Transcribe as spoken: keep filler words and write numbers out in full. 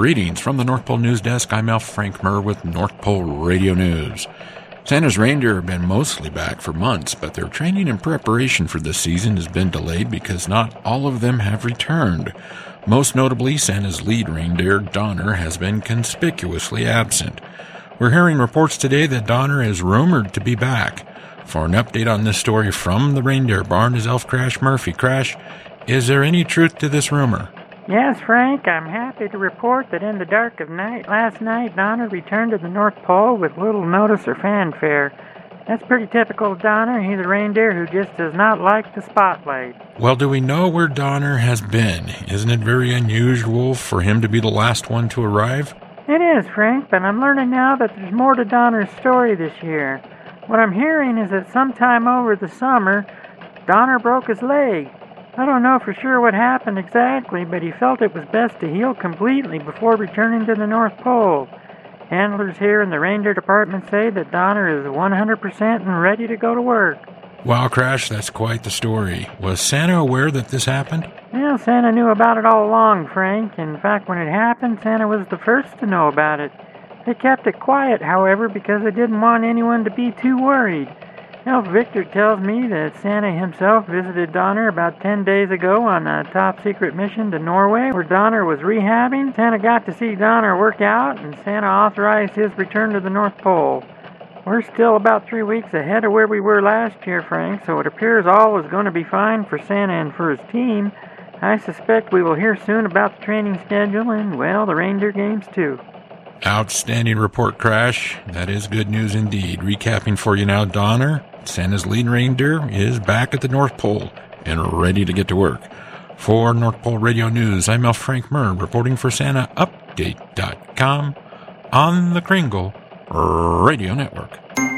Greetings from the North Pole News Desk. I'm Al Frank Murr with North Pole Radio News. Santa's reindeer have been mostly back for months, but their training and preparation for this season has been delayed because not all of them have returned. Most notably, Santa's lead reindeer, Donner, has been conspicuously absent. We're hearing reports today that Donner is rumored to be back. For an update on this story from the reindeer barn is Elf Crash Murphy. Crash, is there any truth to this rumor? Yes, Frank, I'm happy to report that in the dark of night last night, Donner returned to the North Pole with little notice or fanfare. That's pretty typical of Donner. He's a reindeer who just does not like the spotlight. Well, do we know where Donner has been? Isn't it very unusual for him to be the last one to arrive? It is, Frank, but I'm learning now that there's more to Donner's story this year. What I'm hearing is that sometime over the summer, Donner broke his leg. I don't know for sure what happened exactly, but he felt it was best to heal completely before returning to the North Pole. Handlers here in the reindeer department say that Donner is one hundred percent and ready to go to work. Wow, Crash, that's quite the story. Was Santa aware that this happened? Well, Santa knew about it all along, Frank. In fact, when it happened, Santa was the first to know about it. They kept it quiet, however, because they didn't want anyone to be too worried. Elf Victor tells me that Santa himself visited Donner about ten days ago on a top-secret mission to Norway where Donner was rehabbing. Santa got to see Donner work out, and Santa authorized his return to the North Pole. We're still about three weeks ahead of where we were last year, Frank, so it appears all is going to be fine for Santa and for his team. I suspect we will hear soon about the training schedule and, well, the reindeer games, too. Outstanding report, Crash. That is good news indeed. Recapping for you now, Donner, Santa's lead reindeer, is back at the North Pole and ready to get to work. For North Pole Radio News, I'm Al Frank Murr, reporting for Santa Update dot com on the Kringle Radio Network.